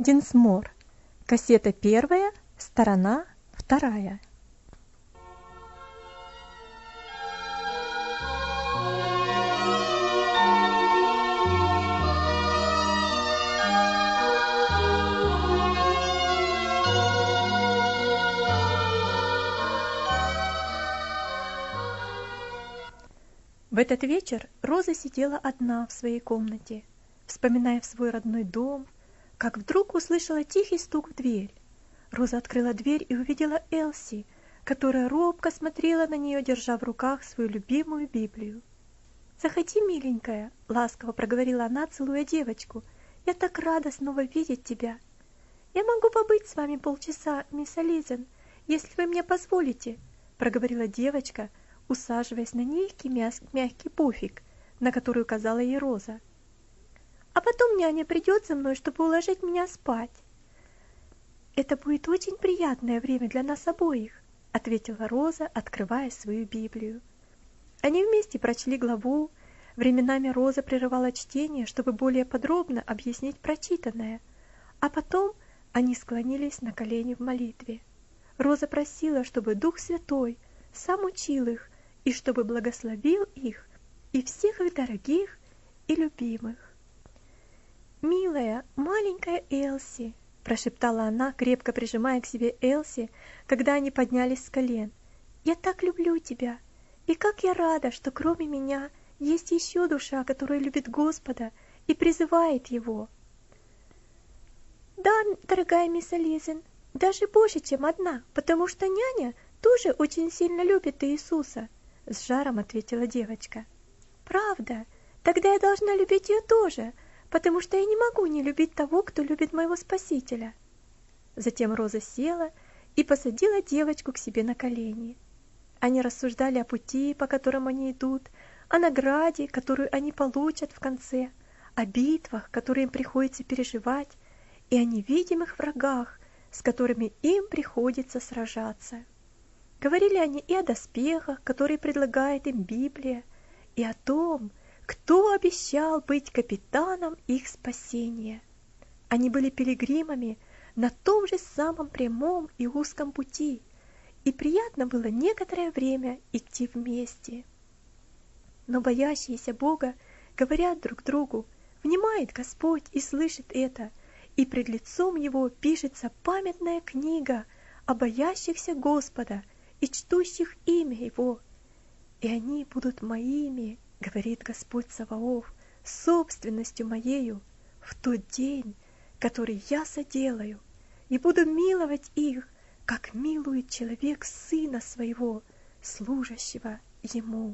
Динсмор. Кассета 1, сторона 2. В этот вечер Роза сидела одна в своей комнате, вспоминая свой родной дом, как вдруг услышала тихий стук в дверь. Роза открыла дверь и увидела Элси, которая робко смотрела на нее, держа в руках свою любимую Библию. «Заходи, миленькая», — ласково проговорила она, целуя девочку. «Я так рада снова видеть тебя. Я могу побыть с вами полчаса, мисс Ализен, если вы мне позволите», — проговорила девочка, усаживаясь на мягкий пуфик, на который указала ей Роза. «А потом няня придет за мной, чтобы уложить меня спать». «Это будет очень приятное время для нас обоих», — ответила Роза, открывая свою Библию. Они вместе прочли главу. Временами Роза прерывала чтение, чтобы более подробно объяснить прочитанное, а потом они склонились на колени в молитве. Роза просила, чтобы Дух Святой сам учил их, и чтобы благословил их и всех их дорогих и любимых. «Милая, маленькая Элси», — прошептала она, крепко прижимая к себе Элси, когда они поднялись с колен. «Я так люблю тебя, и как я рада, что кроме меня есть еще душа, которая любит Господа и призывает Его». «Да, дорогая мисс Ализен, даже больше, чем одна, потому что няня тоже очень сильно любит Иисуса», — с жаром ответила девочка. «Правда? Тогда я должна любить ее тоже, потому что я не могу не любить того, кто любит моего Спасителя». Затем Роза села и посадила девочку к себе на колени. Они рассуждали о пути, по которому они идут, о награде, которую они получат в конце, о битвах, которые им приходится переживать, и о невидимых врагах, с которыми им приходится сражаться. Говорили они и о доспехах, которые предлагает им Библия, и о том, кто обещал быть капитаном их спасения. Они были пилигримами на том же самом прямом и узком пути, и приятно было некоторое время идти вместе. Но боящиеся Бога говорят друг другу: «Внимает Господь и слышит это, и пред лицом Его пишется памятная книга о боящихся Господа и чтущих имя Его. И они будут моими, говорит Господь Саваоф, собственностью моею в тот день, который я соделаю, и буду миловать их, как милует человек сына своего, служащего ему».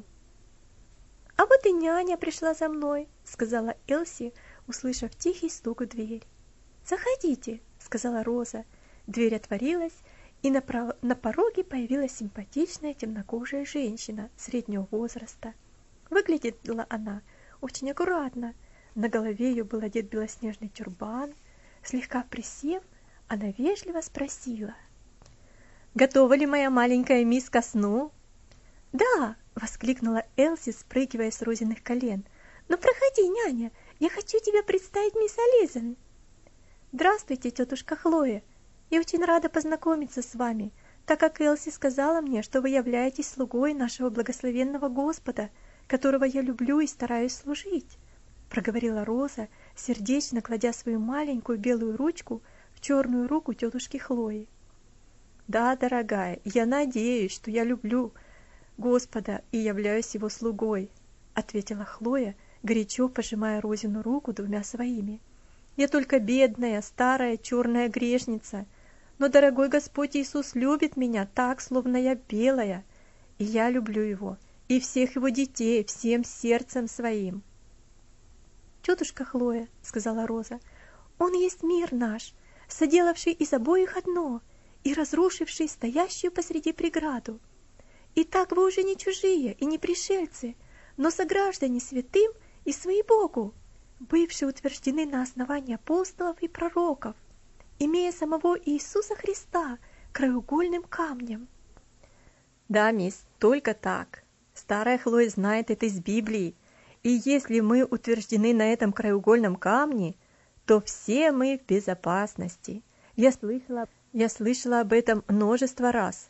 «А вот и няня пришла за мной», — сказала Элси, услышав тихий стук в дверь. «Заходите», — сказала Роза. Дверь отворилась, и на пороге появилась симпатичная темнокожая женщина среднего возраста. Выглядела она очень аккуратно. На голове ее был одет белоснежный тюрбан. Слегка присев, она вежливо спросила: «Готова ли моя маленькая мисс ко сну?» «Да!» — воскликнула Элси, спрыгивая с Розиных колен. «Ну проходи, няня, я хочу тебе представить мисс Ализен». «Здравствуйте, тетушка Хлоя. Я очень рада познакомиться с вами, так как Элси сказала мне, что вы являетесь слугой нашего благословенного Господа, которого я люблю и стараюсь служить», — проговорила Роза, сердечно кладя свою маленькую белую ручку в черную руку тетушки Хлои. «Да, дорогая, я надеюсь, что я люблю Господа и являюсь его слугой», — ответила Хлоя, горячо пожимая Розину руку двумя своими. «Я только бедная, старая, черная грешница, но дорогой Господь Иисус любит меня так, словно я белая, и я люблю Его и всех Его детей всем сердцем своим». «Тетушка Хлоя», — сказала Роза, — «Он есть мир наш, соделавший из обоих одно и разрушивший стоящую посреди преграду. Итак, вы уже не чужие и не пришельцы, но сограждане святым и свои Богу, бывшие утверждены на основании апостолов и пророков, имея самого Иисуса Христа краеугольным камнем». «Да, мисс, только так. Старая Хлоя знает это из Библии, и если мы утверждены на этом краеугольном камне, то все мы в безопасности. Я слышала об этом множество раз.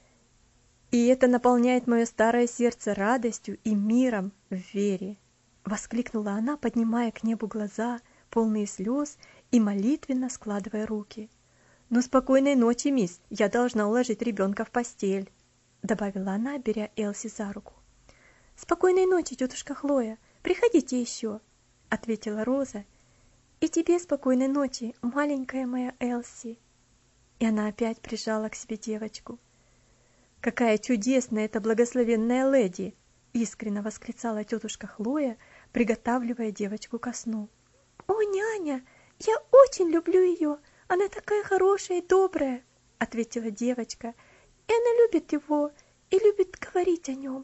И это наполняет мое старое сердце радостью и миром в вере. Воскликнула она, поднимая к небу глаза, полные слез, и молитвенно складывая руки. «Ну, спокойной ночи, мисс, я должна уложить ребенка в постель», добавила она, беря Элси за руку. «Спокойной ночи, тетушка Хлоя, приходите еще», ответила Роза. «И тебе спокойной ночи, маленькая моя Элси». И она опять прижала к себе девочку. «Какая чудесная эта благословенная леди!» искренне восклицала тетушка Хлоя, приготавливая девочку ко сну. «О, няня, я очень люблю ее, она такая хорошая и добрая», ответила девочка, «и она любит его и любит говорить о нем».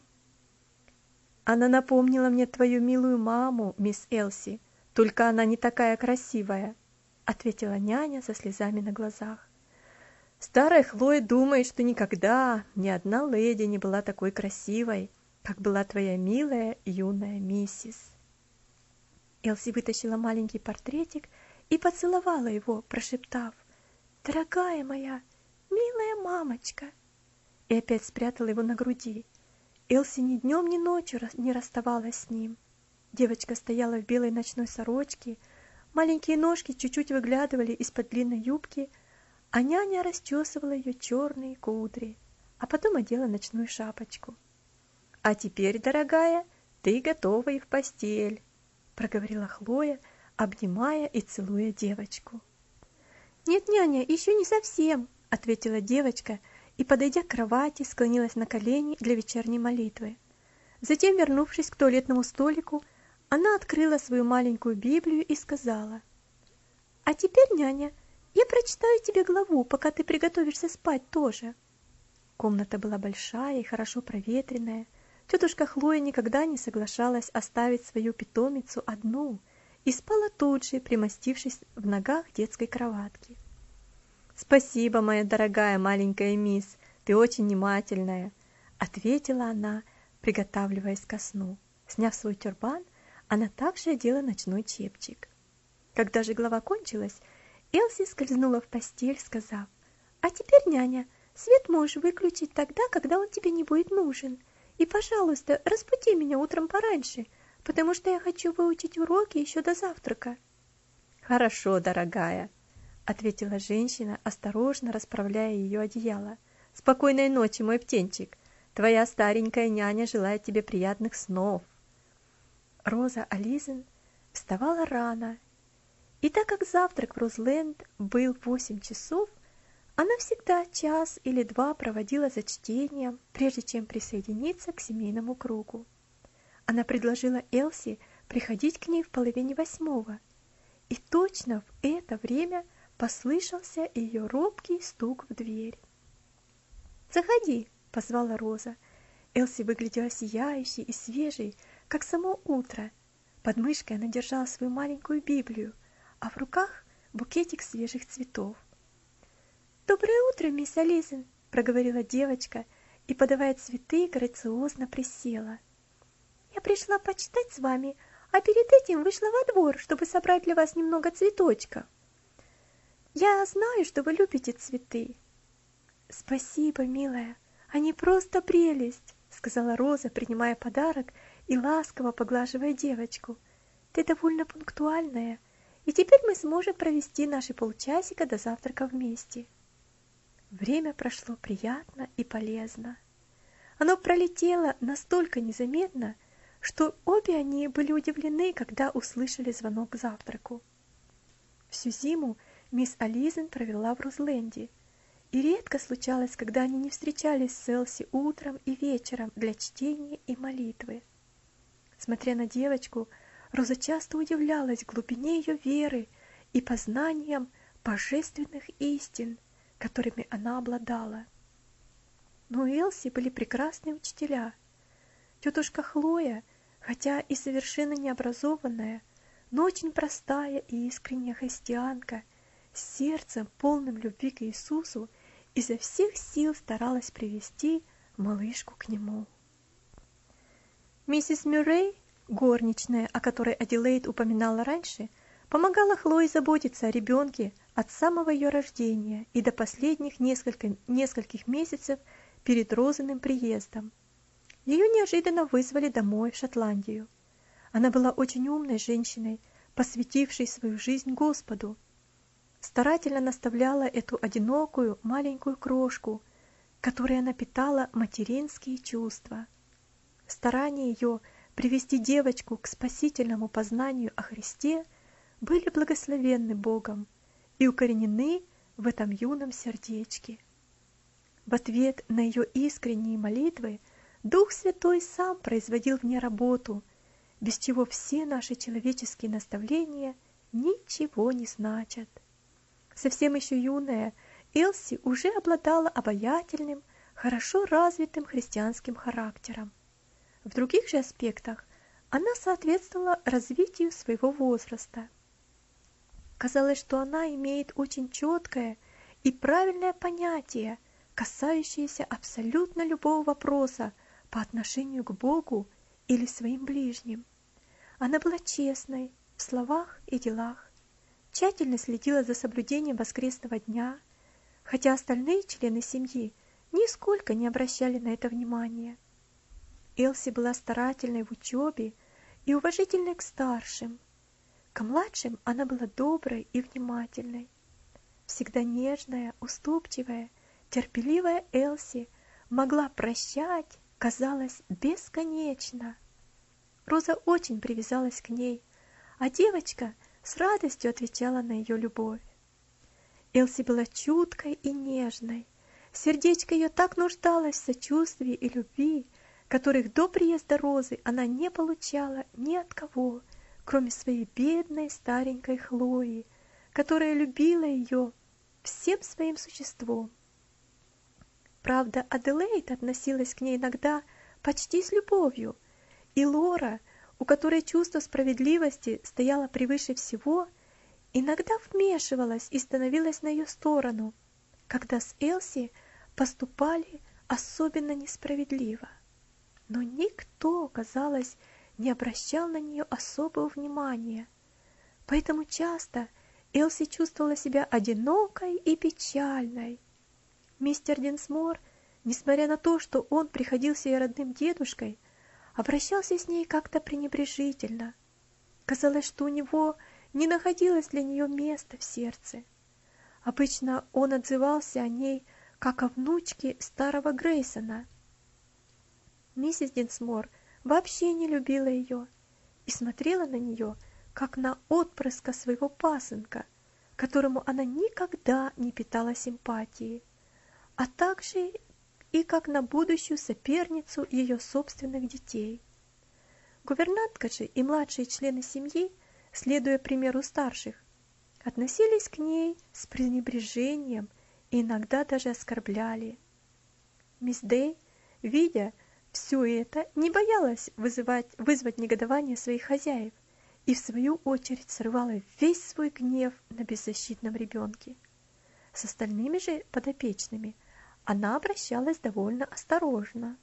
«Она напомнила мне твою милую маму, мисс Элси, только она не такая красивая», ответила няня со слезами на глазах. «Старая Хлоя думает, что никогда ни одна леди не была такой красивой, как была твоя милая юная миссис». Элси вытащила маленький портретик и поцеловала его, прошептав: «Дорогая моя, милая мамочка», и опять спрятала его на груди. Элси ни днем, ни ночью не расставалась с ним. Девочка стояла в белой ночной сорочке, маленькие ножки чуть-чуть выглядывали из-под длинной юбки, а няня расчесывала ее черные кудри, а потом одела ночную шапочку. «А теперь, дорогая, ты готова и в постель», проговорила Хлоя, обнимая и целуя девочку. «Нет, няня, еще не совсем», ответила девочка и, подойдя к кровати, склонилась на колени для вечерней молитвы. Затем, вернувшись к туалетному столику, она открыла свою маленькую Библию и сказала: «А теперь, няня, я прочитаю тебе главу, пока ты приготовишься спать тоже». Комната была большая и хорошо проветренная. Тетушка Хлоя никогда не соглашалась оставить свою питомицу одну и спала тут же, примостившись в ногах детской кроватки. «Спасибо, моя дорогая маленькая мисс, ты очень внимательная», ответила она, приготавливаясь ко сну. Сняв свой тюрбан, она также одела ночной чепчик. Когда же глава кончилась, Элси скользнула в постель, сказав: «А теперь, няня, свет можешь выключить тогда, когда он тебе не будет нужен. И, пожалуйста, разбуди меня утром пораньше, потому что я хочу выучить уроки еще до завтрака». «Хорошо, дорогая», ответила женщина, осторожно расправляя ее одеяло. «Спокойной ночи, мой птенчик. Твоя старенькая няня желает тебе приятных снов». Роза Ализен вставала рано, и так как завтрак в Розленд был в 8 часов, она всегда час или два проводила за чтением, прежде чем присоединиться к семейному кругу. Она предложила Элси приходить к ней в 7:30, и точно в это время послышался ее робкий стук в дверь. «Заходи», — позвала Роза. Элси выглядела сияющей и свежей, как само утро. Под мышкой она держала свою маленькую Библию, а в руках букетик свежих цветов. «Доброе утро, мисс Ализен», — проговорила девочка и, подавая цветы, грациозно присела. «Я пришла почитать с вами, а перед этим вышла во двор, чтобы собрать для вас немного цветочков. Я знаю, что вы любите цветы». «Спасибо, милая, они просто прелесть», — сказала Роза, принимая подарок и ласково поглаживая девочку. «Ты довольно пунктуальная, и теперь мы сможем провести наши полчасика до завтрака вместе». Время прошло приятно и полезно. Оно пролетело настолько незаметно, что обе они были удивлены, когда услышали звонок к завтраку. Всю зиму мисс Ализен провела в Розленде, и редко случалось, когда они не встречались с Элси утром и вечером для чтения и молитвы. Смотря на девочку, Роза часто удивлялась глубине ее веры и познаниям божественных истин, которыми она обладала. Но у Элси были прекрасные учителя. Тетушка Хлоя, хотя и совершенно необразованная, но очень простая и искренняя христианка, с сердцем, полным любви к Иисусу, изо всех сил старалась привести малышку к нему. Миссис Мюррей, горничная, о которой Аделаид упоминала раньше, помогала Хлое заботиться о ребенке от самого ее рождения и до последних нескольких месяцев перед Розиным приездом. Ее неожиданно вызвали домой в Шотландию. Она была очень умной женщиной, посвятившей свою жизнь Господу. Старательно наставляла эту одинокую маленькую крошку, которой она питала материнские чувства. Старания ее привести девочку к спасительному познанию о Христе были благословенны Богом и укоренены в этом юном сердечке. В ответ на ее искренние молитвы Дух Святой сам производил в ней работу, без чего все наши человеческие наставления ничего не значат. Совсем еще юная, Элси уже обладала обаятельным, хорошо развитым христианским характером. В других же аспектах она соответствовала развитию своего возраста. Казалось, что она имеет очень четкое и правильное понятие, касающееся абсолютно любого вопроса по отношению к Богу или своим ближним. Она была честной в словах и делах, тщательно следила за соблюдением воскресного дня, хотя остальные члены семьи нисколько не обращали на это внимания. Элси была старательной в учебе и уважительной к старшим. К младшим она была доброй и внимательной. Всегда нежная, уступчивая, терпеливая Элси могла прощать, казалось, бесконечно. Роза очень привязалась к ней, а девочка с радостью отвечала на ее любовь. Элси была чуткой и нежной. Сердечко ее так нуждалось в сочувствии и любви, которых до приезда Розы она не получала ни от кого, кроме своей бедной старенькой Хлои, которая любила ее всем своим существом. Правда, Аделаид относилась к ней иногда почти с любовью, и Лора, у которой чувство справедливости стояло превыше всего, иногда вмешивалась и становилась на ее сторону, когда с Элси поступали особенно несправедливо. Но никто, казалось, не обращал на нее особого внимания, поэтому часто Элси чувствовала себя одинокой и печальной. Мистер Динсмор, несмотря на то, что он приходился ей родным дедушкой, обращался с ней как-то пренебрежительно. Казалось, что у него не находилось для нее места в сердце. Обычно он отзывался о ней, как о внучке старого Грейсона. Миссис Динсмор вообще не любила ее и смотрела на нее, как на отпрыска своего пасынка, которому она никогда не питала симпатии, а также и как на будущую соперницу ее собственных детей. Гувернантка же и младшие члены семьи, следуя примеру старших, относились к ней с пренебрежением и иногда даже оскорбляли. Мисс Дэй, видя все это, не боялась вызвать негодование своих хозяев и в свою очередь срывала весь свой гнев на беззащитном ребенке. С остальными же подопечными она обращалась довольно осторожно.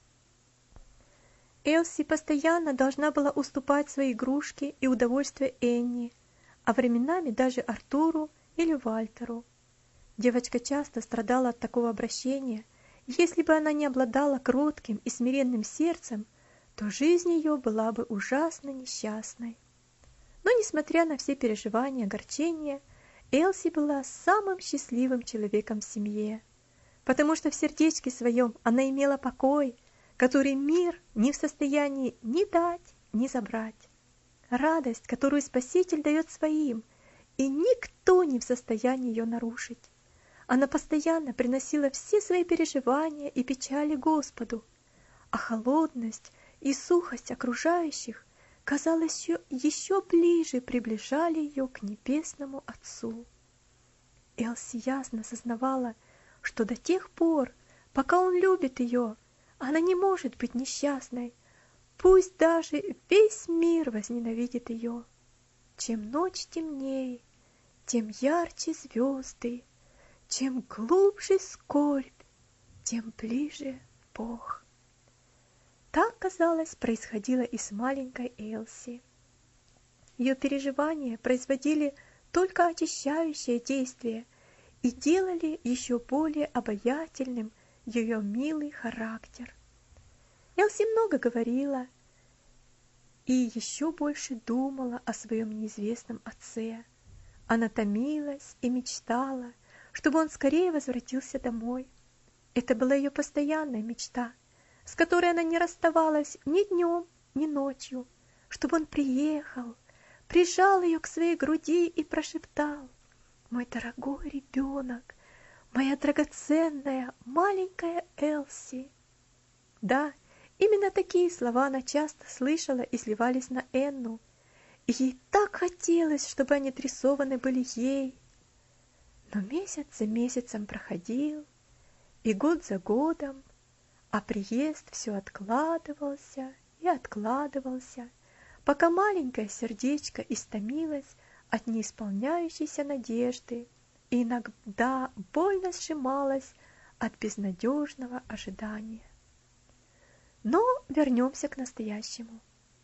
Элси постоянно должна была уступать свои игрушки и удовольствия Энни, а временами даже Артуру или Вальтеру. Девочка часто страдала от такого обращения. Если бы она не обладала кротким и смиренным сердцем, то жизнь ее была бы ужасно несчастной. Но, несмотря на все переживания и огорчения, Элси была самым счастливым человеком в семье, потому что в сердечке своем она имела покой, который мир не в состоянии ни дать, ни забрать. Радость, которую Спаситель дает своим, и никто не в состоянии ее нарушить. Она постоянно приносила все свои переживания и печали Господу, а холодность и сухость окружающих, казалось, еще ближе приближали ее к Небесному Отцу. Элси ясно сознавала, что до тех пор, пока он любит ее, она не может быть несчастной, пусть даже весь мир возненавидит ее. Чем ночь темнее, тем ярче звезды, чем глубже скорбь, тем ближе Бог. Так, казалось, происходило и с маленькой Элси. ее переживания производили только очищающее действие и делали еще более обаятельным ее милый характер. Элси много говорила и еще больше думала о своем неизвестном отце. Она томилась и мечтала, чтобы он скорее возвратился домой. Это была ее постоянная мечта, с которой она не расставалась ни днем, ни ночью, чтобы он приехал, прижал ее к своей груди и прошептал: «Мой дорогой ребенок, моя драгоценная маленькая Элси». Да, именно такие слова она часто слышала и сливались на Энну, и ей так хотелось, чтобы они адресованы были ей. Но месяц за месяцем проходил, и год за годом, а приезд все откладывался и откладывался, пока маленькое сердечко истомилось от неисполняющейся надежды и иногда больно сжималось от безнадежного ожидания. Но вернемся к настоящему.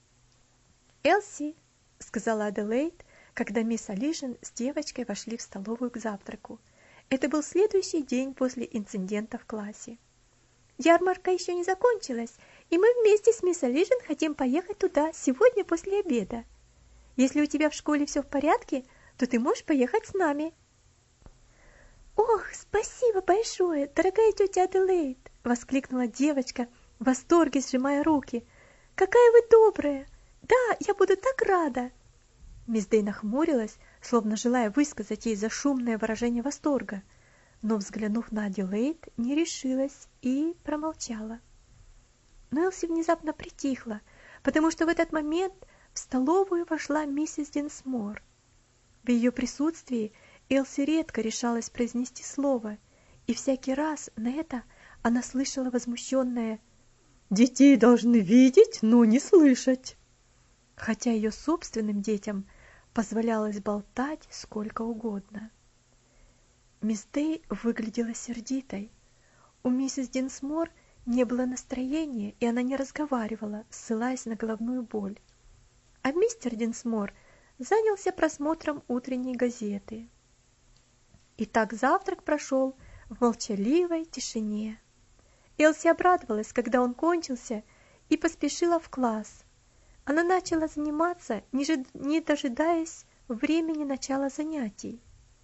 «Элси», — сказала Аделаид, когда мисс Алижин с девочкой вошли в столовую к завтраку. Это был следующий день после инцидента в классе. «Ярмарка еще не закончилась, и мы вместе с мисс Алижин хотим поехать туда сегодня после обеда. Если у тебя в школе все в порядке, то ты можешь поехать с нами». «Ох, спасибо большое, дорогая тетя Аделаид!» — воскликнула девочка, в восторге сжимая руки. «Какая вы добрая! Да, я буду так рада!» Мисс Дэй нахмурилась, словно желая высказать ей зашумное выражение восторга, но, взглянув на Аделаид, не решилась и промолчала. Но Элси внезапно притихла, потому что в этот момент в столовую вошла миссис Динсмор. В ее присутствии Элси редко решалась произнести слово, и всякий раз на это она слышала возмущенное: «Детей должны видеть, но не слышать», хотя ее собственным детям позволялось болтать сколько угодно. Мисс Дэй выглядела сердитой. У миссис Динсмор не было настроения, и она не разговаривала, ссылаясь на головную боль. А мистер Динсмор занялся просмотром утренней газеты. И так завтрак прошел в молчаливой тишине. Элси обрадовалась, когда он кончился, и поспешила в класс. Она начала заниматься, не дожидаясь времени начала занятий.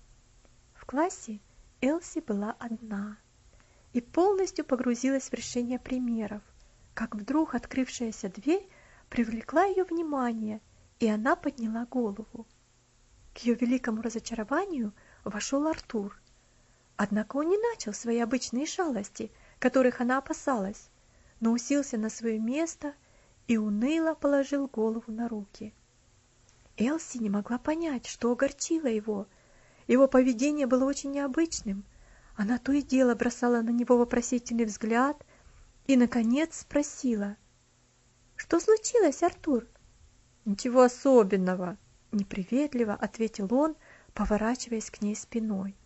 В классе Элси была одна и полностью погрузилась в решение примеров, как вдруг открывшаяся дверь привлекла ее внимание, и она подняла голову. К ее великому разочарованию вошел Артур. Однако он не начал свои обычные шалости, которых она опасалась, но уселся на свое место и уныло положил голову на руки. Элси не могла понять, что огорчило его. Его поведение было очень необычным. Она то и дело бросала на него вопросительный взгляд и, наконец, спросила: «Что случилось, Артур?» «Ничего особенного», — неприветливо ответил он, поворачиваясь к ней спиной.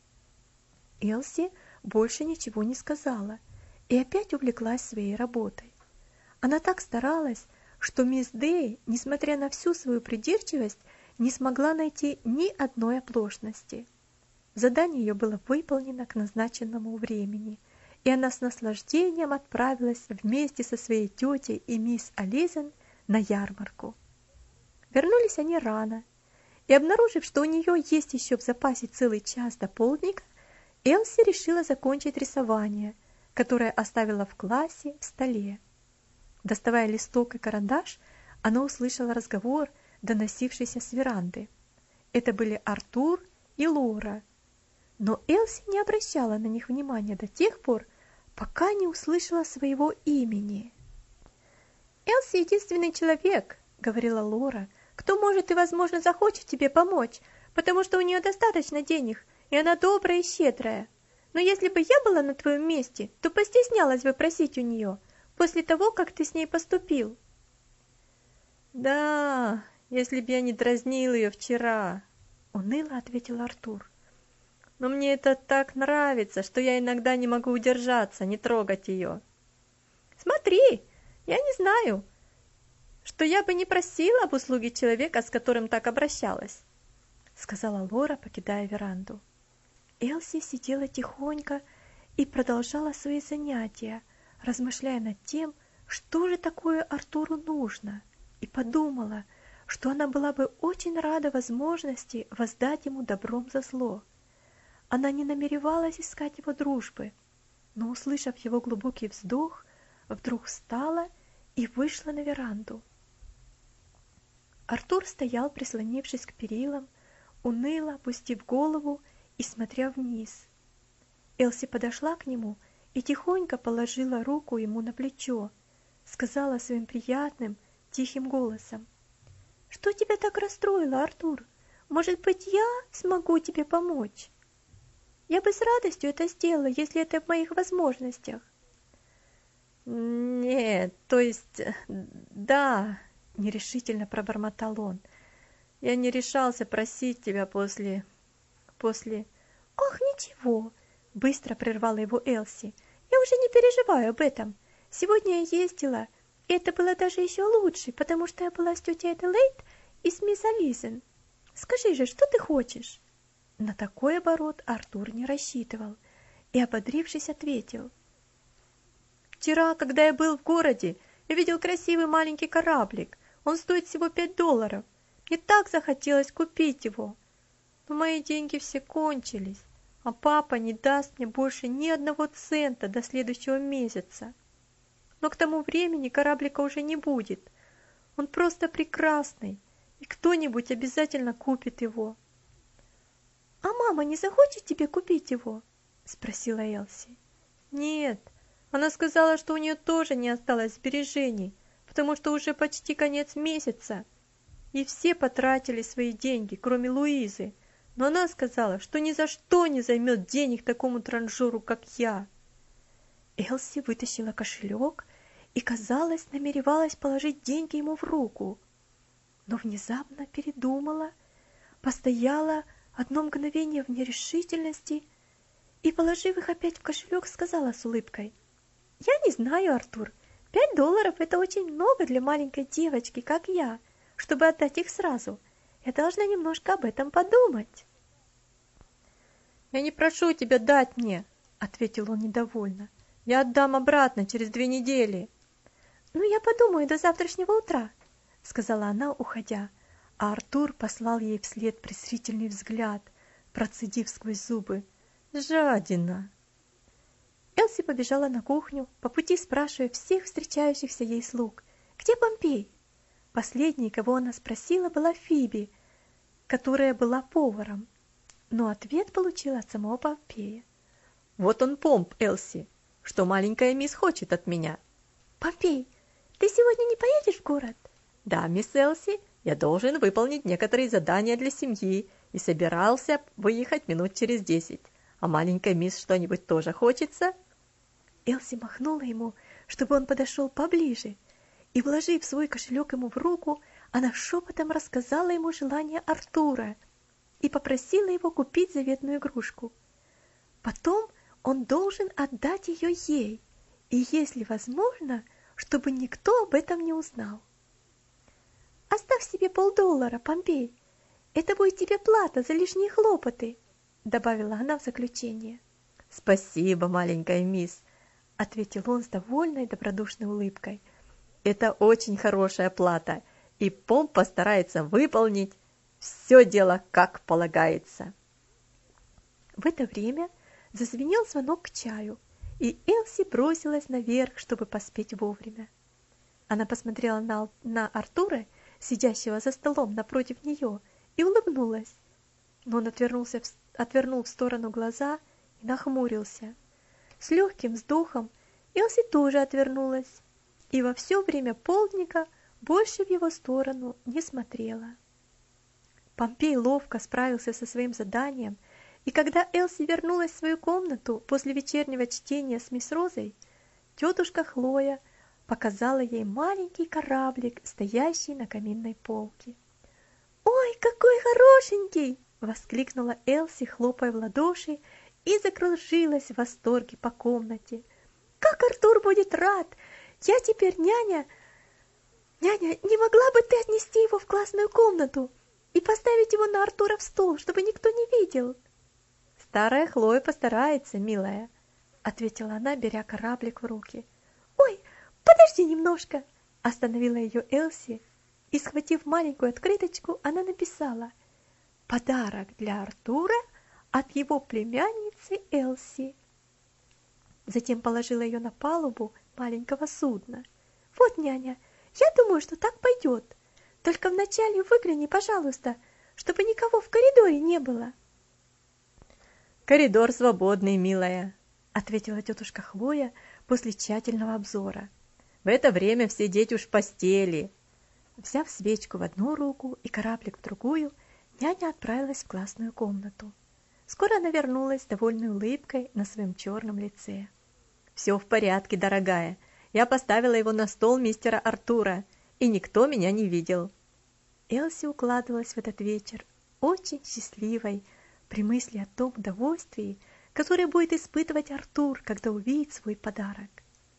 Элси больше ничего не сказала и опять увлеклась своей работой. Она так старалась, что мисс Дэй, несмотря на всю свою придирчивость, не смогла найти ни одной оплошности. Задание ее было выполнено к назначенному времени, и она с наслаждением отправилась вместе со своей тетей и мисс Ализен на ярмарку. Вернулись они рано, и, обнаружив, что у нее есть еще в запасе целый час до полдника, Элси решила закончить рисование, которое оставила в классе в столе. Доставая листок и карандаш, она услышала разговор, доносившийся с веранды. Это были Артур и Лора, но Элси не обращала на них внимания до тех пор, пока не услышала своего имени. «Элси — единственный человек, — говорила Лора, — кто может и, возможно, захочет тебе помочь, потому что у нее достаточно денег, и она добрая и щедрая. Но если бы я была на твоем месте, то постеснялась бы просить у нее, после того, как ты с ней поступил». «Да, если б я не дразнил ее вчера», — уныло ответил Артур. «Но мне это так нравится, что я иногда не могу удержаться, не трогать ее». «Смотри, я не знаю, что я бы не просила об услуге человека, с которым так обращалась», — сказала Лора, покидая веранду. Элси сидела тихонько и продолжала свои занятия, размышляя над тем, что же такое Артуру нужно, и подумала, что она была бы очень рада возможности воздать ему добром за зло. Она не намеревалась искать его дружбы, но, услышав его глубокий вздох, вдруг встала и вышла на веранду. Артур стоял, прислонившись к перилам, уныло опустив голову и смотря вниз. Элси подошла к нему и тихонько положила руку ему на плечо, сказала своим приятным, тихим голосом: «Что тебя так расстроило, Артур? Может быть, я смогу тебе помочь? Я бы с радостью это сделала, если это в моих возможностях». «Нет, то есть, да», — нерешительно пробормотал он. «Я не решался просить тебя после...» «Ах, ничего», — быстро прервала его Элси. «Я уже не переживаю об этом. Сегодня я ездила, и это было даже еще лучше, потому что я была с тетей Эделейд и с мисс Ализен. Скажи же, что ты хочешь?» На такой оборот Артур не рассчитывал и, ободрившись, ответил: «Вчера, когда я был в городе, я видел красивый маленький кораблик. Он стоит всего $5. Мне так захотелось купить его. Но мои деньги все кончились, а папа не даст мне больше ни одного цента до следующего месяца. Но к тому времени кораблика уже не будет. Он просто прекрасный, и кто-нибудь обязательно купит его». «А мама не захочет тебе купить его?» — спросила Элси. «Нет, она сказала, что у нее тоже не осталось сбережений, потому что уже почти конец месяца, и все потратили свои деньги, кроме Луизы, но она сказала, что ни за что не займет денег такому транжиру, как я». Элси вытащила кошелек и, казалось, намеревалась положить деньги ему в руку, но внезапно передумала, постояла одно мгновение в нерешительности и, положив их опять в кошелек, сказала с улыбкой: «Я не знаю, Артур, $5 — это очень много для маленькой девочки, как я, чтобы отдать их сразу. Я должна немножко об этом подумать». «Я не прошу тебя дать мне», — ответил он недовольно. «Я отдам обратно через 2 недели». «Ну, я подумаю до завтрашнего утра», — сказала она, уходя, а Артур послал ей вслед презрительный взгляд, процедив сквозь зубы: «Жадина». Элси побежала на кухню, по пути спрашивая всех встречающихся ей слуг: «Где Помпей?». Последней, кого она спросила, была Фиби, которая была поваром, но ответ получила от самого Помпея. «Вот он, Помп, Элси, что маленькая мисс хочет от меня». «Помпей, ты сегодня не поедешь в город?» «Да, мисс Элси, я должен выполнить некоторые задания для семьи и собирался выехать минут через 10. А маленькая мисс что-нибудь тоже хочется?» Элси махнула ему, чтобы он подошел поближе, и, вложив свой кошелек ему в руку, она шепотом рассказала ему желание Артура и попросила его купить заветную игрушку. Потом он должен отдать ее ей, и, если возможно, чтобы никто об этом не узнал. «Оставь себе $5, Помпей. Это будет тебе плата за лишние хлопоты», — добавила она в заключение. «Спасибо, маленькая мисс», — ответил он с довольной добродушной улыбкой. «Это очень хорошая плата, и Помп постарается выполнить все дело как полагается». В это время зазвенел звонок к чаю, и Элси бросилась наверх, чтобы поспеть вовремя. Она посмотрела на Артура, сидящего за столом напротив нее, и улыбнулась, но он отвернул в сторону глаза и нахмурился. С легким вздохом Элси тоже отвернулась и во все время полдника больше в его сторону не смотрела. Помпей ловко справился со своим заданием, и когда Элси вернулась в свою комнату после вечернего чтения с мисс Розой, тетушка Хлоя показала ей маленький кораблик, стоящий на каминной полке. «Ой, какой хорошенький!» — воскликнула Элси, хлопая в ладоши, и закружилась в восторге по комнате. «Как Артур будет рад! Я теперь няня Няня, не могла бы ты отнести его в классную комнату и поставить его на Артуров стол, чтобы никто не видел? Старая Хлоя постарается, милая, ответила она, беря кораблик в руки. Ой, подожди немножко, остановила ее Элси, и, схватив маленькую открыточку, она написала: «Подарок для Артура от его племянницы Элси». Затем положила ее на палубу маленького судна. «Вот, няня, я думаю, что так пойдет. Только вначале выгляни, пожалуйста, чтобы никого в коридоре не было». «Коридор свободный, милая», — ответила тетушка Хлоя после тщательного обзора. «В это время все дети уж в постели». Взяв свечку в одну руку и кораблик в другую, няня отправилась в классную комнату. Скоро она вернулась с довольной улыбкой на своем черном лице. «Все в порядке, дорогая. Я поставила его на стол мистера Артура, и никто меня не видел». Элси укладывалась в этот вечер очень счастливой при мысли о том удовольствии, которое будет испытывать Артур, когда увидит свой подарок.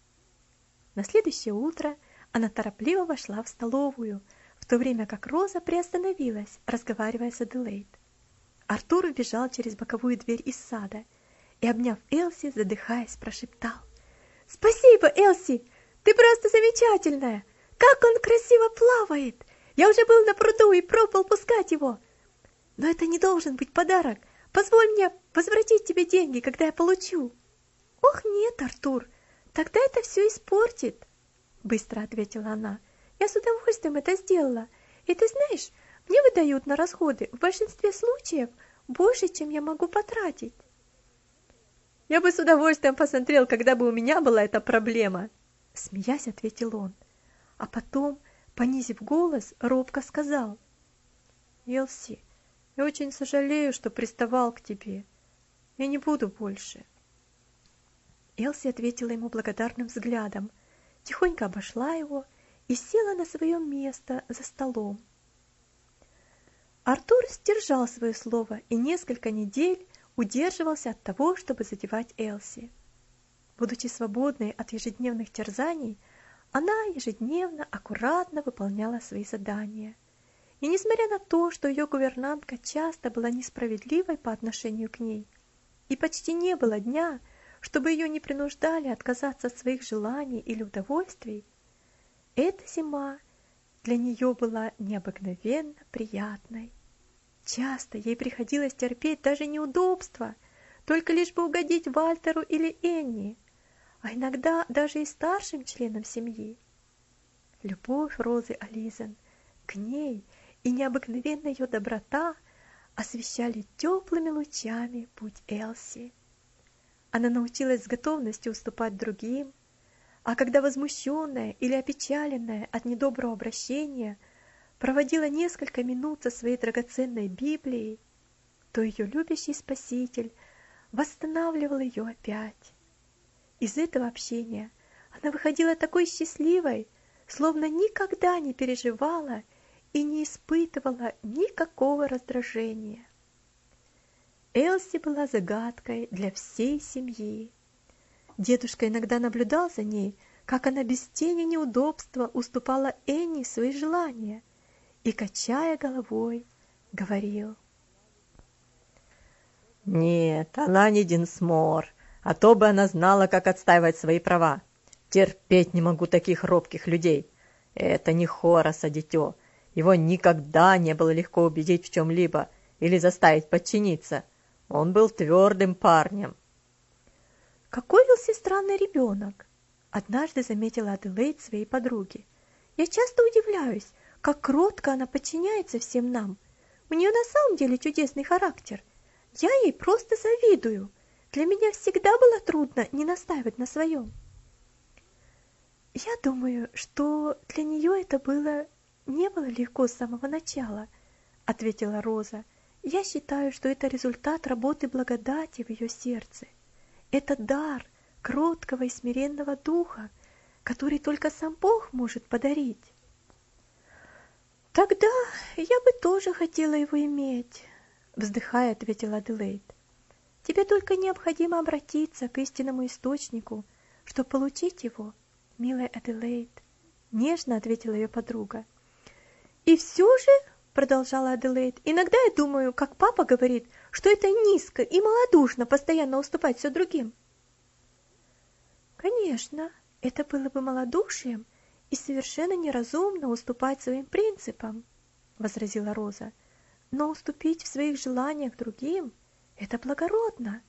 На следующее утро она торопливо вошла в столовую, в то время как Роза приостановилась, разговаривая с Аделаид. Артур вбежал через боковую дверь из сада и, обняв Элси, задыхаясь, прошептал: «Спасибо, Элси! Ты просто замечательная! Как он красиво плавает! Я уже был на пруду и пробовал пускать его! Но это не должен быть подарок! Позволь мне возвратить тебе деньги, когда я получу!» «Ох, нет, Артур! Тогда это все испортит!» Быстро ответила она. «Я с удовольствием это сделала. И ты знаешь, мне выдают на расходы в большинстве случаев больше, чем я могу потратить». «Я бы с удовольствием посмотрел, когда бы у меня была эта проблема», — смеясь, ответил он. А потом, понизив голос, робко сказал: «Элси, я очень сожалею, что приставал к тебе. Я не буду больше». Элси ответила ему благодарным взглядом, тихонько обошла его и села на свое место за столом. Артур сдержал свое слово и несколько недель удерживался от того, чтобы задевать Элси. Будучи свободной от ежедневных терзаний, она ежедневно аккуратно выполняла свои задания. И несмотря на то, что ее гувернантка часто была несправедливой по отношению к ней, и почти не было дня, чтобы ее не принуждали отказаться от своих желаний или удовольствий, эта зима для нее была необыкновенно приятной. Часто ей приходилось терпеть даже неудобства, только лишь бы угодить Вальтеру или Энни, а иногда даже и старшим членам семьи. Любовь Розы Ализен к ней и необыкновенная ее доброта освещали теплыми лучами путь Элси. Она научилась с готовностью уступать другим, а когда возмущенная или опечаленная от недоброго обращения проводила несколько минут со своей драгоценной Библией, то ее любящий Спаситель восстанавливал ее опять. Из этого общения она выходила такой счастливой, словно никогда не переживала и не испытывала никакого раздражения. Элси была загадкой для всей семьи. Дедушка иногда наблюдал за ней, как она без тени неудобства уступала Энни свои желания и, качая головой, говорил: «Нет, она не Динсмор, а то бы она знала, как отстаивать свои права. Терпеть не могу таких робких людей. Это не Хораса, дитё. Его никогда не было легко убедить в чем-либо или заставить подчиниться. Он был твердым парнем». «Какой Элси странный ребенок!» — однажды заметила Аделаид своей подруге. «Я часто удивляюсь, как кротко она подчиняется всем нам. У нее на самом деле чудесный характер. Я ей просто завидую. Для меня всегда было трудно не настаивать на своем». «Я думаю, что для нее это не было легко с самого начала», — ответила Роза. «Я считаю, что это результат работы благодати в ее сердце. Это дар кроткого и смиренного духа, который только сам Бог может подарить». «Тогда я бы тоже хотела его иметь», — вздыхая, ответила Аделаид. «Тебе только необходимо обратиться к истинному источнику, чтобы получить его, милая Аделаид». — нежно ответила ее подруга. «И все же, — продолжала Аделаид, — иногда я думаю, как папа говорит, что это низко и малодушно постоянно уступать все другим». «Конечно, это было бы малодушием и совершенно неразумно уступать своим принципам», — возразила Роза. «Но уступить в своих желаниях другим — это благородно».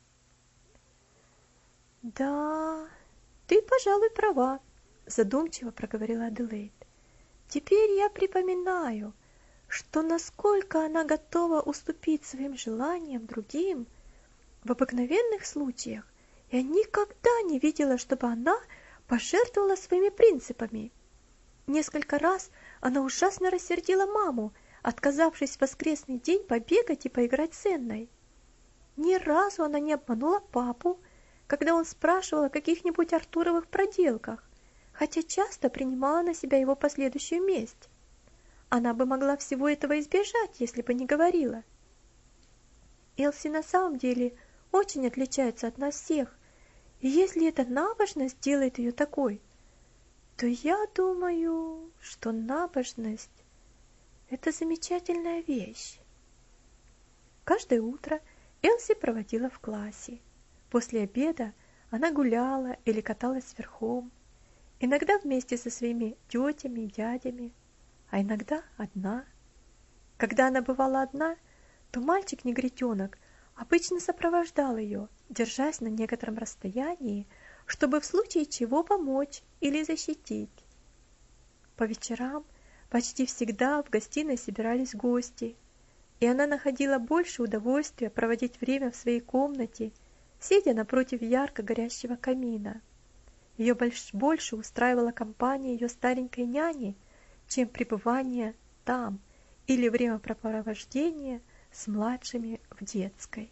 «Да, ты, пожалуй, права», — задумчиво проговорила Аделаид. «Теперь я припоминаю, что насколько она готова уступить своим желаниям другим, в обыкновенных случаях я никогда не видела, чтобы она пожертвовала своими принципами. Несколько раз она ужасно рассердила маму, отказавшись в воскресный день побегать и поиграть с Энной. Ни разу она не обманула папу, когда он спрашивал о каких-нибудь Артуровых проделках, хотя часто принимала на себя его последующую месть. Она бы могла всего этого избежать, если бы не говорила. Элси на самом деле очень отличается от нас всех, и если эта набожность делает ее такой, то я думаю, что набожность — это замечательная вещь». Каждое утро Элси проводила в классе. После обеда она гуляла или каталась верхом, иногда вместе со своими тетями и дядями, а иногда одна. Когда она бывала одна, то мальчик-негритенок обычно сопровождал ее, держась на некотором расстоянии, чтобы в случае чего помочь или защитить. По вечерам почти всегда в гостиной собирались гости, и она находила больше удовольствия проводить время в своей комнате, сидя напротив ярко горящего камина. Ее больше устраивала компания ее старенькой няни, чем пребывание там или времяпрепровождение с младшими в детской.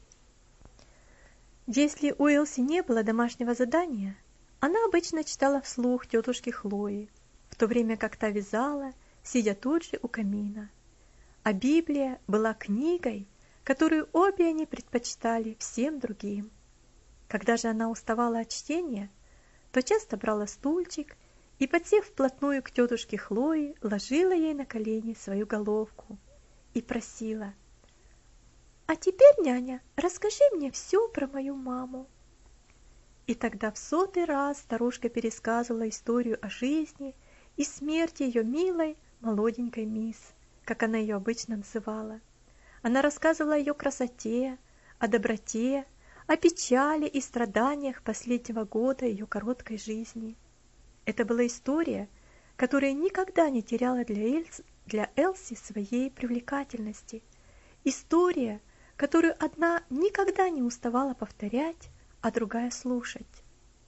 Если у Элси не было домашнего задания, она обычно читала вслух тетушке Хлои, в то время как та вязала, сидя тут же у камина. А Библия была книгой, которую обе они предпочитали всем другим. Когда же она уставала от чтения, то часто брала стульчик и, подсев вплотную к тетушке Хлое, ложила ей на колени свою головку и просила: «А теперь, няня, расскажи мне все про мою маму». И тогда в 100-й раз старушка пересказывала историю о жизни и смерти ее милой молоденькой мисс, как она ее обычно называла. Она рассказывала о ее красоте, о доброте, о печали и страданиях последнего года ее короткой жизни. Это была история, которая никогда не теряла для Элси своей привлекательности. История, которую одна никогда не уставала повторять, а другая слушать.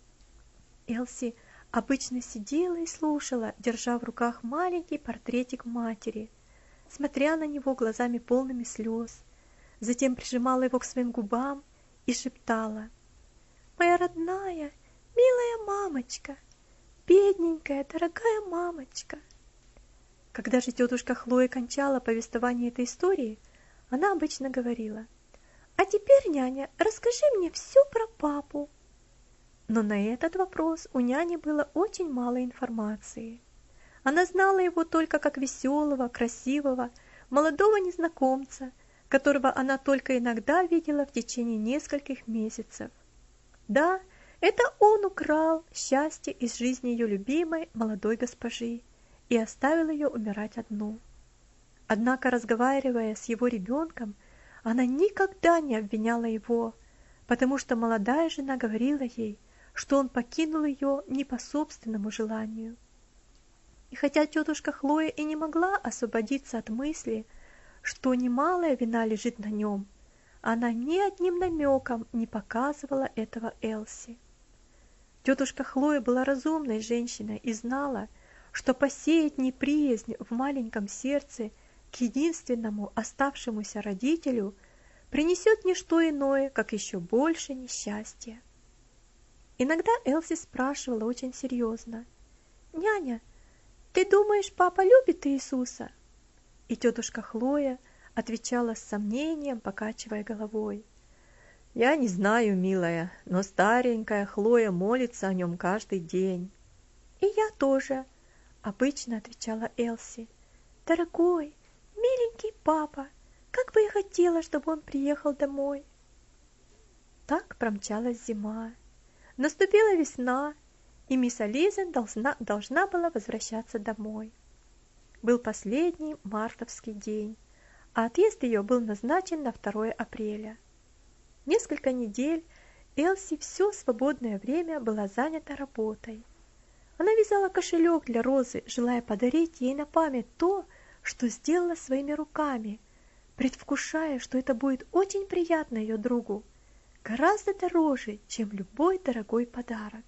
Элси обычно сидела и слушала, держа в руках маленький портретик матери, смотря на него глазами полными слез, затем прижимала его к своим губам и шептала: «Моя родная, милая мамочка, бедненькая, дорогая мамочка». Когда же тетушка Хлоя кончала повествование этой истории, она обычно говорила: «А теперь, няня, расскажи мне все про папу». Но на этот вопрос у няни было очень мало информации. Она знала его только как веселого, красивого, молодого незнакомца, которого она только иногда видела в течение нескольких месяцев. Да, это он украл счастье из жизни ее любимой молодой госпожи и оставил ее умирать одну. Однако, разговаривая с его ребенком, она никогда не обвиняла его, потому что молодая жена говорила ей, что он покинул ее не по собственному желанию. И хотя тетушка Хлоя и не могла освободиться от мысли, что немалая вина лежит на нем, она ни одним намеком не показывала этого Элси. Тетушка Хлоя была разумной женщиной и знала, что посеять неприязнь в маленьком сердце к единственному оставшемуся родителю принесет не что иное, как еще больше несчастья. Иногда Элси спрашивала очень серьезно: «Няня, ты думаешь, папа любит Иисуса?» И тетушка Хлоя отвечала с сомнением, покачивая головой: «Я не знаю, милая, но старенькая Хлоя молится о нем каждый день». «И я тоже. — обычно отвечала Элси. «Дорогой, миленький папа, как бы я хотела, чтобы он приехал домой!» Так промчалась зима. Наступила весна, и мисс Ализен должна была возвращаться домой. Был последний мартовский день, а отъезд ее был назначен на 2 апреля. Несколько недель Элси все свободное время была занята работой. Она вязала кошелек для Розы, желая подарить ей на память то, что сделала своими руками, предвкушая, что это будет очень приятно ее другу, гораздо дороже, чем любой дорогой подарок.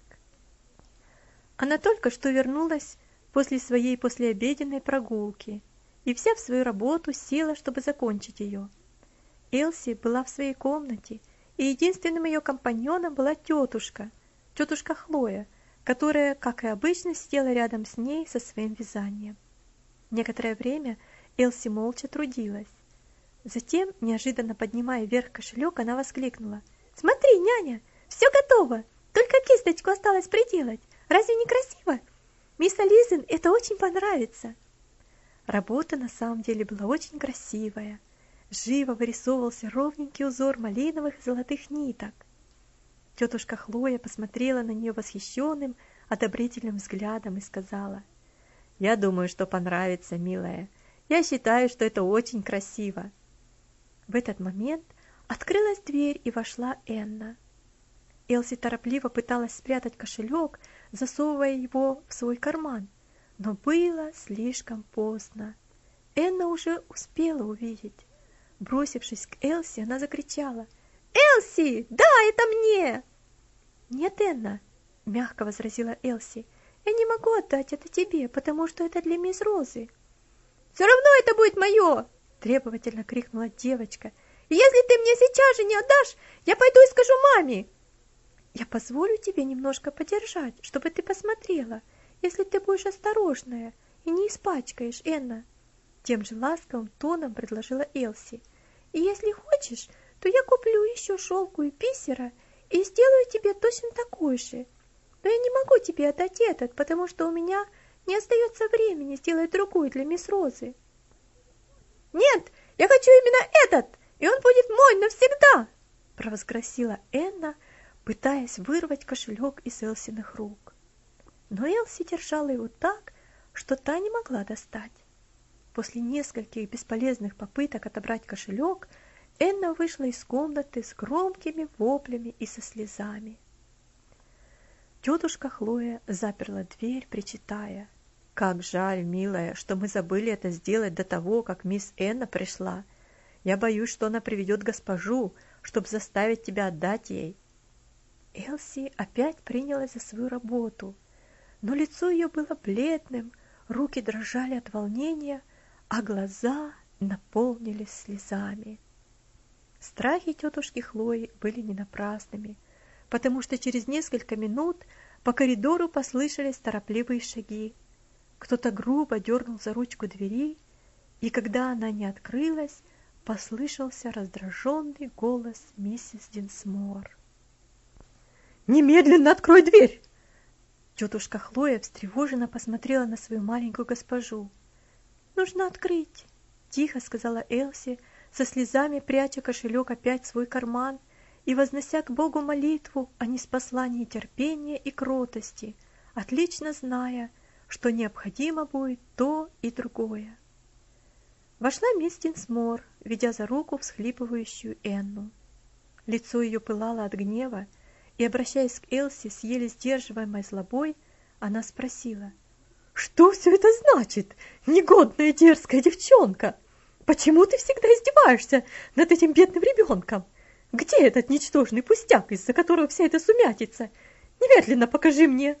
Она только что вернулась после своей послеобеденной прогулки и, взяв свою работу, села, чтобы закончить ее. Элси была в своей комнате, и единственным ее компаньоном была тетушка Хлоя, которая, как и обычно, сидела рядом с ней со своим вязанием. Некоторое время Элси молча трудилась. Затем, неожиданно поднимая вверх кошелек, она воскликнула: «Смотри, няня, все готово, только кисточку осталось приделать. Разве не красиво? Мисс Ализен это очень понравится». Работа на самом деле была очень красивая. Живо вырисовывался ровненький узор малиновых и золотых ниток. Тетушка Хлоя посмотрела на нее восхищенным, одобрительным взглядом и сказала: «Я думаю, что понравится, милая. Я считаю, что это очень красиво». В этот момент открылась дверь, и вошла Энна. Элси торопливо пыталась спрятать кошелек, засовывая его в свой карман, но было слишком поздно. Энна уже успела увидеть. Бросившись к Элси, она закричала: «Элси, да, это мне!» «Нет, Энна», — мягко возразила Элси, — «я не могу отдать это тебе, потому что это для мисс Розы». «Все равно это будет мое!» — требовательно крикнула девочка. «И если ты мне сейчас же не отдашь, я пойду и скажу маме!» «Я позволю тебе немножко подержать, чтобы ты посмотрела, если ты будешь осторожная и не испачкаешь, Энна», — тем же ласковым тоном предложила Элси. «И если хочешь, то я куплю еще шелку и бисера и сделаю тебе точно такой же. Но я не могу тебе отдать этот, потому что у меня не остается времени сделать другой для мисс Розы». «Нет, я хочу именно этот, и он будет мой навсегда!» — провозгласила Энна, пытаясь вырвать кошелек из Элсиных рук. Но Элси держала его так, что та не могла достать. После нескольких бесполезных попыток отобрать кошелек, Энна вышла из комнаты с громкими воплями и со слезами. Тетушка Хлоя заперла дверь, причитая: «Как жаль, милая, что мы забыли это сделать до того, как мисс Энна пришла. Я боюсь, что она приведет госпожу, чтобы заставить тебя отдать ей». Элси опять принялась за свою работу, но лицо ее было бледным, руки дрожали от волнения, а глаза наполнились слезами. Страхи тетушки Хлои были не напрасными, потому что через несколько минут по коридору послышались торопливые шаги. Кто-то грубо дернул за ручку двери, и когда она не открылась, послышался раздраженный голос миссис Динсмор. «Немедленно открой дверь!» Тетушка Хлоя встревоженно посмотрела на свою маленькую госпожу. «Нужно открыть», — тихо сказала Элси, со слезами пряча кошелек опять в свой карман и вознося к Богу молитву о ниспослании терпения и кротости, отлично зная, что необходимо будет то и другое. Вошла мисс Динсмор, ведя за руку всхлипывающую Энну. Лицо ее пылало от гнева, и, обращаясь к Элси с еле сдерживаемой злобой, она спросила: «Что все это значит, негодная дерзкая девчонка? Почему ты всегда издеваешься над этим бедным ребенком? Где этот ничтожный пустяк, из-за которого вся эта сумятица? Немедленно покажи мне!»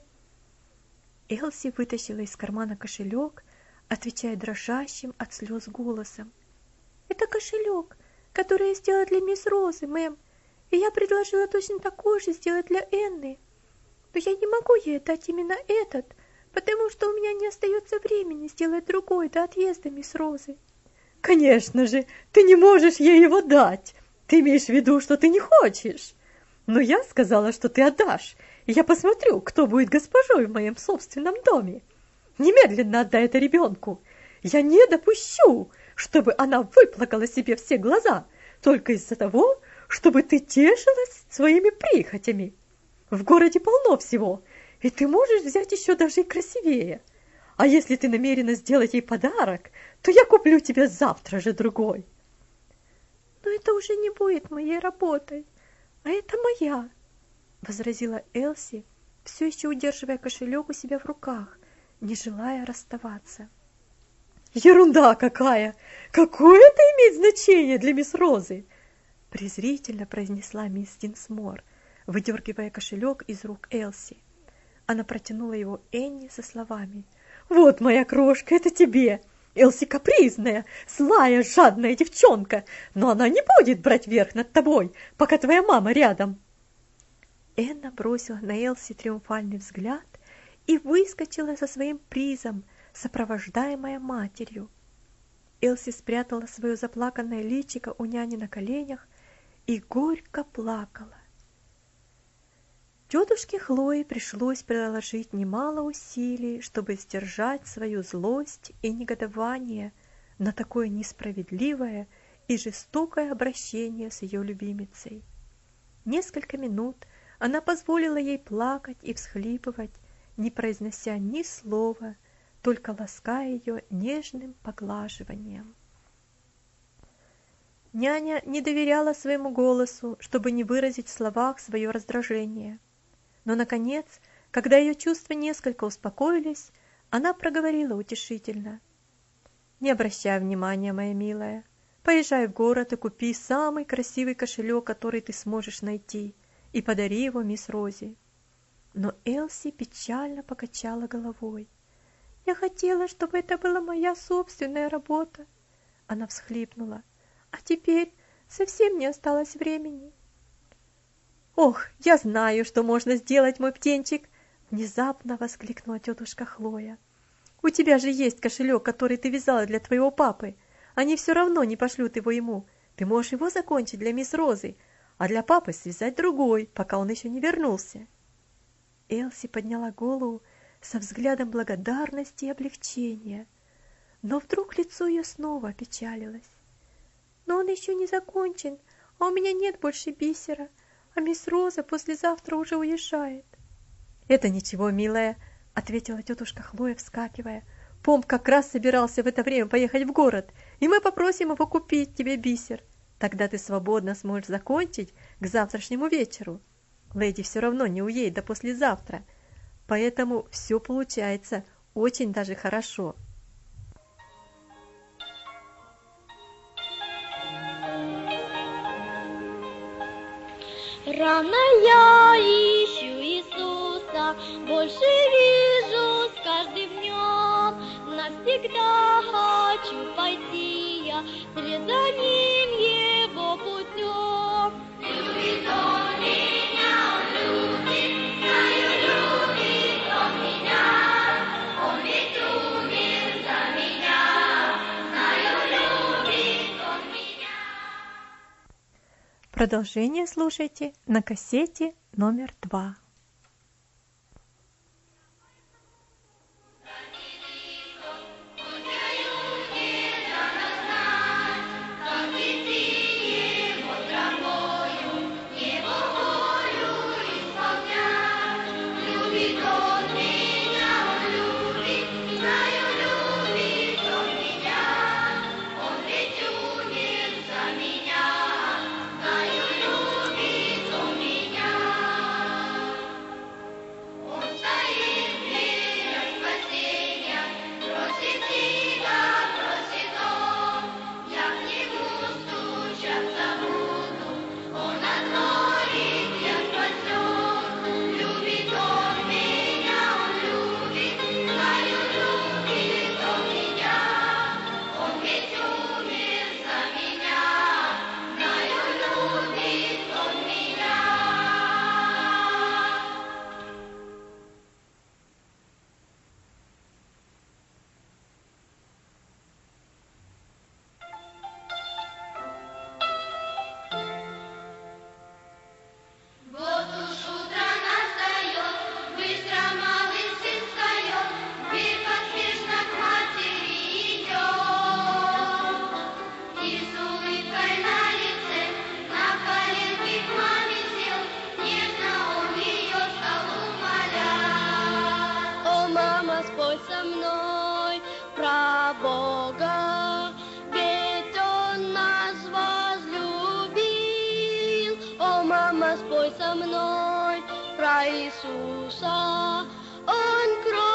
Элси вытащила из кармана кошелек, отвечая дрожащим от слез голосом: «Это кошелек, который я сделала для мисс Розы, мэм, и я предложила точно такой же сделать для Энны. Но я не могу ей дать именно этот, потому что у меня не остается времени сделать другой до отъезда мисс Розы». «Конечно же, ты не можешь ей его дать. Ты имеешь в виду, что ты не хочешь. Но я сказала, что ты отдашь, и я посмотрю, кто будет госпожой в моем собственном доме. Немедленно отдай это ребенку. Я не допущу, чтобы она выплакала себе все глаза только из-за того, чтобы ты тешилась своими прихотями. В городе полно всего, и ты можешь взять еще даже и красивее. А если ты намерена сделать ей подарок, то я куплю тебе завтра же другой. Но это уже не будет моей работой, а это моя, возразила Элси, все еще удерживая кошелек у себя в руках, не желая расставаться. Ерунда какая! Какое это имеет значение для мисс Розы? Презрительно произнесла мисс Динсмор, выдергивая кошелек из рук Элси. Она протянула его Энни со словами: «Вот, моя крошка, это тебе! Элси капризная, злая, жадная девчонка, но она не будет брать верх над тобой, пока твоя мама рядом!» Энна бросила на Элси триумфальный взгляд и выскочила со своим призом, сопровождаемая матерью. Элси спрятала свое заплаканное личико у няни на коленях и горько плакала. Тетушке Хлое пришлось приложить немало усилий, чтобы сдержать свою злость и негодование на такое несправедливое и жестокое обращение с ее любимицей. Несколько минут она позволила ей плакать и всхлипывать, не произнося ни слова, только лаская ее нежным поглаживанием. Няня не доверяла своему голосу, чтобы не выразить в словах свое раздражение. Но, наконец, когда ее чувства несколько успокоились, она проговорила утешительно: «Не обращай внимания, моя милая. Поезжай в город и купи самый красивый кошелек, который ты сможешь найти, и подари его мисс Розе». Но Элси печально покачала головой. «Я хотела, чтобы это была моя собственная работа», — она всхлипнула. «А теперь совсем не осталось времени». «Ох, я знаю, что можно сделать, мой птенчик!» — внезапно воскликнула тетушка Хлоя. «У тебя же есть кошелек, который ты вязала для твоего папы. Они все равно не пошлют его ему. Ты можешь его закончить для мисс Розы, а для папы связать другой, пока он еще не вернулся». Элси подняла голову со взглядом благодарности и облегчения, но вдруг лицо ее снова опечалилось. «Но он еще не закончен, а у меня нет больше бисера, а мисс Роза послезавтра уже уезжает». «Это ничего, милая», — ответила тетушка Хлоя, вскакивая. «Пом как раз собирался в это время поехать в город, и мы попросим его купить тебе бисер. Тогда ты свободно сможешь закончить к завтрашнему вечеру. Леди все равно не уедет до послезавтра, поэтому все получается очень даже хорошо». Рано я ищу Иисуса, больше вижу с каждым днем. Навсегда хочу пойти я вслед за ним его путем. Любит он меня, он любит, знаю, любит он меня. Он ведь умер за меня, знаю, любит он меня. Продолжение слушайте на кассете номер 2. про Иисуса, Он кровь